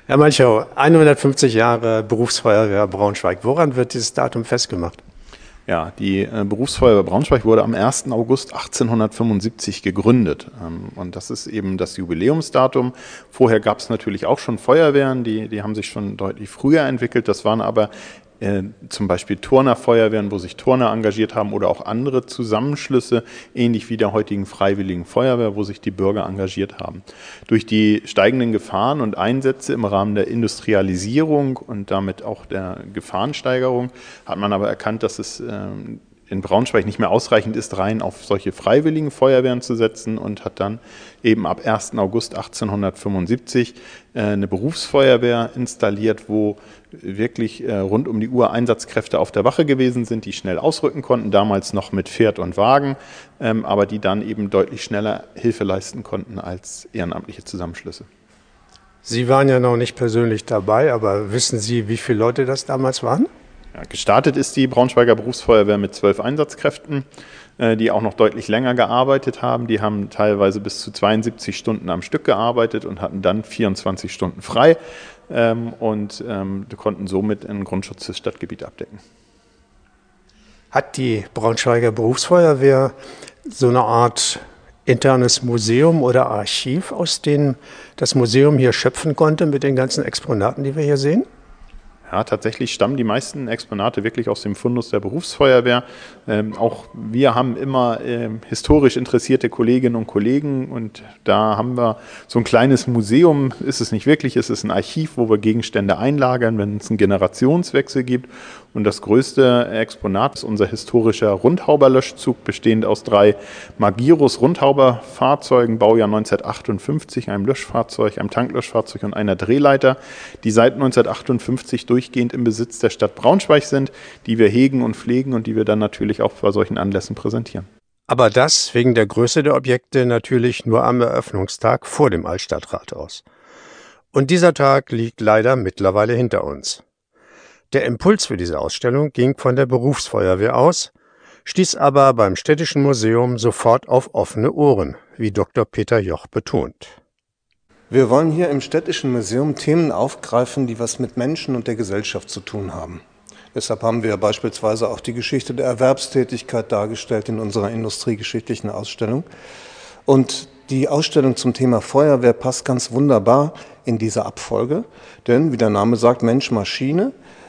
Herr Malchow, 150 Jahre Berufsfeuerwehr Braunschweig. Woran wird dieses Datum festgemacht? Ja, die Berufsfeuerwehr Braunschweig wurde am 1. August 1875 gegründet. Und das ist eben das Jubiläumsdatum. Vorher gab es natürlich auch schon Feuerwehren, die haben sich schon deutlich früher entwickelt. Das waren aber zum Beispiel Turnerfeuerwehren, wo sich Turner engagiert haben, oder auch andere Zusammenschlüsse, ähnlich wie der heutigen Freiwilligen Feuerwehr, wo sich die Bürger engagiert haben. Durch die steigenden Gefahren und Einsätze im Rahmen der Industrialisierung und damit auch der Gefahrensteigerung hat man aber erkannt, dass es in Braunschweig nicht mehr ausreichend ist, rein auf solche freiwilligen Feuerwehren zu setzen, und hat dann eben ab 1. August 1875 eine Berufsfeuerwehr installiert, wo wirklich rund um die Uhr Einsatzkräfte auf der Wache gewesen sind, die schnell ausrücken konnten, damals noch mit Pferd und Wagen, aber die dann eben deutlich schneller Hilfe leisten konnten als ehrenamtliche Zusammenschlüsse. Sie waren ja noch nicht persönlich dabei, aber wissen Sie, wie viele Leute das damals waren? Ja, gestartet ist die Braunschweiger Berufsfeuerwehr mit 12 Einsatzkräften, die auch noch deutlich länger gearbeitet haben. Die haben teilweise bis zu 72 Stunden am Stück gearbeitet und hatten dann 24 Stunden frei und konnten somit einen Grundschutz des Stadtgebiets abdecken. Hat die Braunschweiger Berufsfeuerwehr so eine Art internes Museum oder Archiv, aus dem das Museum hier schöpfen konnte mit den ganzen Exponaten, die wir hier sehen? Ja, tatsächlich stammen die meisten Exponate wirklich aus dem Fundus der Berufsfeuerwehr. Auch wir haben immer historisch interessierte Kolleginnen und Kollegen, und da haben wir so ein kleines Museum, ist es nicht wirklich, es ist ein Archiv, wo wir Gegenstände einlagern, wenn es einen Generationswechsel gibt. Und das größte Exponat ist unser historischer Rundhauberlöschzug, bestehend aus 3 Magirus-Rundhauber-Fahrzeugen, Baujahr 1958, einem Löschfahrzeug, einem Tanklöschfahrzeug und einer Drehleiter, die seit 1958 durchgehend im Besitz der Stadt Braunschweig sind, die wir hegen und pflegen und die wir dann natürlich auch bei solchen Anlässen präsentieren. Aber das wegen der Größe der Objekte natürlich nur am Eröffnungstag vor dem Altstadtrathaus. Und dieser Tag liegt leider mittlerweile hinter uns. Der Impuls für diese Ausstellung ging von der Berufsfeuerwehr aus, stieß aber beim Städtischen Museum sofort auf offene Ohren, wie Dr. Peter Joch betont. Wir wollen hier im Städtischen Museum Themen aufgreifen, die was mit Menschen und der Gesellschaft zu tun haben. Deshalb haben wir beispielsweise auch die Geschichte der Erwerbstätigkeit dargestellt in unserer industriegeschichtlichen Ausstellung. Und die Ausstellung zum Thema Feuerwehr passt ganz wunderbar in diese Abfolge, denn wie der Name sagt, Mensch, Maschine,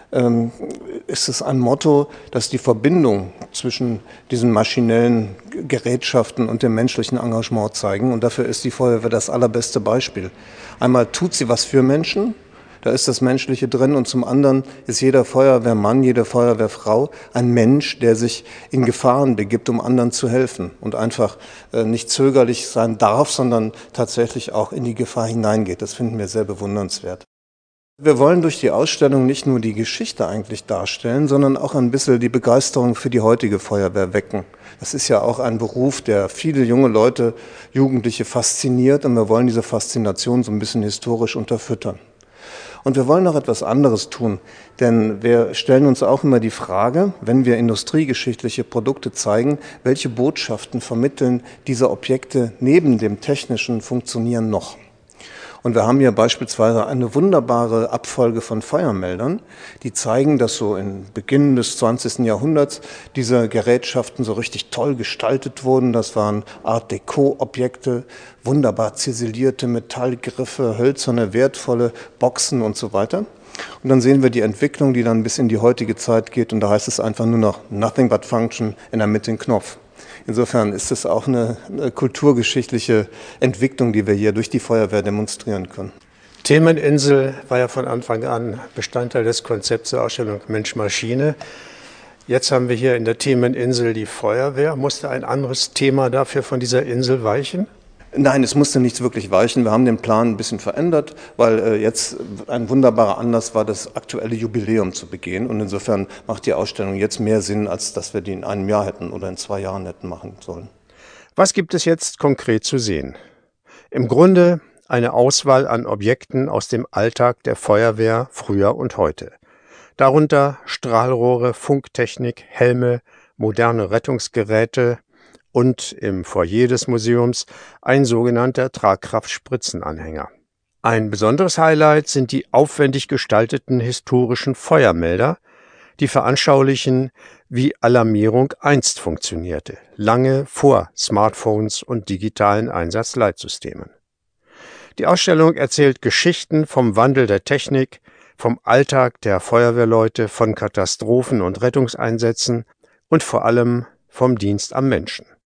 ist es ein Motto, das die Verbindung zwischen diesen maschinellen Gerätschaften und dem menschlichen Engagement zeigen. Und dafür ist die Feuerwehr das allerbeste Beispiel. Einmal tut sie was für Menschen, da ist das Menschliche drin, und zum anderen ist jeder Feuerwehrmann, jede Feuerwehrfrau ein Mensch, der sich in Gefahren begibt, um anderen zu helfen und einfach nicht zögerlich sein darf, sondern tatsächlich auch in die Gefahr hineingeht. Das finden wir sehr bewundernswert. Wir wollen durch die Ausstellung nicht nur die Geschichte eigentlich darstellen, sondern auch ein bisschen die Begeisterung für die heutige Feuerwehr wecken. Das ist ja auch ein Beruf, der viele junge Leute, Jugendliche fasziniert, und wir wollen diese Faszination so ein bisschen historisch unterfüttern. Und wir wollen noch etwas anderes tun, denn wir stellen uns auch immer die Frage, wenn wir industriegeschichtliche Produkte zeigen, welche Botschaften vermitteln diese Objekte neben dem technischen Funktionieren noch? Und wir haben hier beispielsweise eine wunderbare Abfolge von Feuermeldern, die zeigen, dass so in Beginn des 20. Jahrhunderts diese Gerätschaften so richtig toll gestaltet wurden. Das waren Art-Deco-Objekte, wunderbar ziselierte Metallgriffe, hölzerne, wertvolle Boxen und so weiter. Und dann sehen wir die Entwicklung, die dann bis in die heutige Zeit geht, und da heißt es einfach nur noch Nothing but Function in der Mitte den Knopf. Insofern ist es auch eine kulturgeschichtliche Entwicklung, die wir hier durch die Feuerwehr demonstrieren können. Themeninsel war ja von Anfang an Bestandteil des Konzepts der Ausstellung Mensch-Maschine. Jetzt haben wir hier in der Themeninsel die Feuerwehr. Musste ein anderes Thema dafür von dieser Insel weichen? Nein, es musste nichts wirklich weichen. Wir haben den Plan ein bisschen verändert, weil jetzt ein wunderbarer Anlass war, das aktuelle Jubiläum zu begehen. Und insofern macht die Ausstellung jetzt mehr Sinn, als dass wir die in einem Jahr hätten oder in 2 Jahren hätten machen sollen. Was gibt es jetzt konkret zu sehen? Im Grunde eine Auswahl an Objekten aus dem Alltag der Feuerwehr früher und heute. Darunter Strahlrohre, Funktechnik, Helme, moderne Rettungsgeräte und im Foyer des Museums ein sogenannter Tragkraft-Spritzenanhänger. Ein besonderes Highlight sind die aufwendig gestalteten historischen Feuermelder, die veranschaulichen, wie Alarmierung einst funktionierte, lange vor Smartphones und digitalen Einsatzleitsystemen. Die Ausstellung erzählt Geschichten vom Wandel der Technik, vom Alltag der Feuerwehrleute, von Katastrophen und Rettungseinsätzen und vor allem vom Dienst am Menschen.